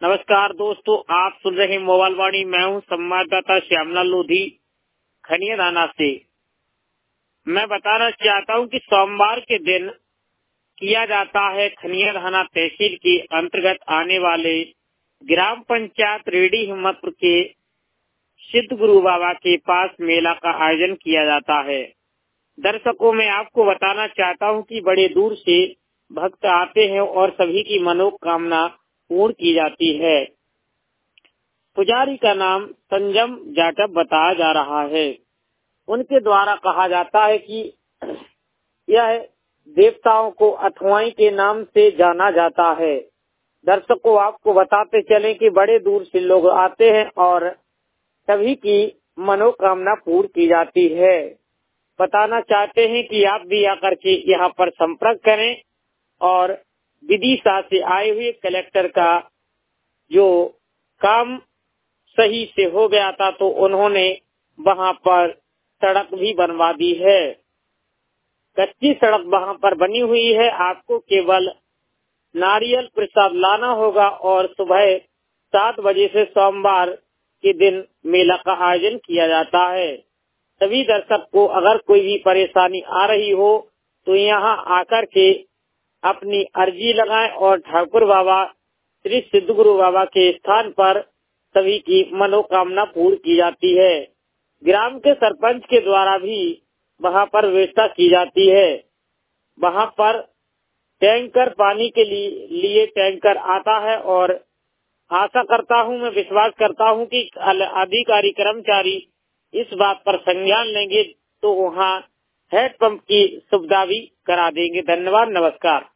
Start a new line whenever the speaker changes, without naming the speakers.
नमस्कार दोस्तों, आप सुन रहे हैं मोबाइल वाणी। मैं हूं संवाददाता श्यामलाल लोधी खनिया थाना से। मैं बताना चाहता हूं कि सोमवार के दिन किया जाता है खनिया थाना तहसील के अंतर्गत आने वाले ग्राम पंचायत रेडी हिम्मतपुर के सिद्ध गुरु बाबा के पास मेला का आयोजन किया जाता है। दर्शकों, मैं आपको बताना चाहता हूं कि बड़े दूर से भक्त आते हैं और सभी की मनोकामना पूर्ण की जाती है। पुजारी का नाम संजम जाटव बताया जा रहा है। उनके द्वारा कहा जाता है कि यह देवताओं को अथवाई के नाम से जाना जाता है। दर्शकों, आपको बताते चलें कि बड़े दूर से लोग आते हैं और सभी की मनोकामना पूर्ण की जाती है। बताना चाहते हैं कि आप भी आकर के यहाँ पर संपर्क करें और विदिशा से आए हुए कलेक्टर का जो काम सही से हो गया था तो उन्होंने वहां पर सड़क भी बनवा दी है। कच्ची सड़क वहां पर बनी हुई है। आपको केवल नारियल प्रसाद लाना होगा और सुबह 7 बजे से सोमवार के दिन मेला का आयोजन किया जाता है। सभी दर्शक को अगर कोई भी परेशानी आ रही हो तो यहाँ आकर के अपनी अर्जी लगाएं और ठाकुर बाबा श्री सिद्ध गुरु बाबा के स्थान पर सभी की मनोकामना पूर्ण की जाती है। ग्राम के सरपंच के द्वारा भी वहां पर व्यवस्था की जाती है। वहां पर टैंकर पानी के लिए टैंकर आता है और आशा करता हूं, मैं विश्वास करता हूं कि अधिकारी कर्मचारी इस बात पर संज्ञान लेंगे तो वहां हैंड पंप की सुविधा भी करा देंगे। धन्यवाद, नमस्कार।